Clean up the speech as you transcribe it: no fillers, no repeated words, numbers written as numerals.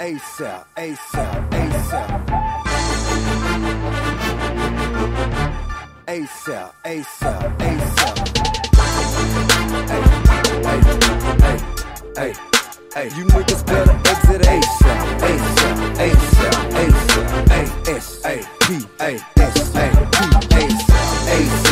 ASAP, ASAP, ASAP. ASAP, ASAP, ASAP. Hey, you niggas better exit ASAP, ASAP, ASAP, ASAP, ASAP, ASAP, ASAP, ASAP.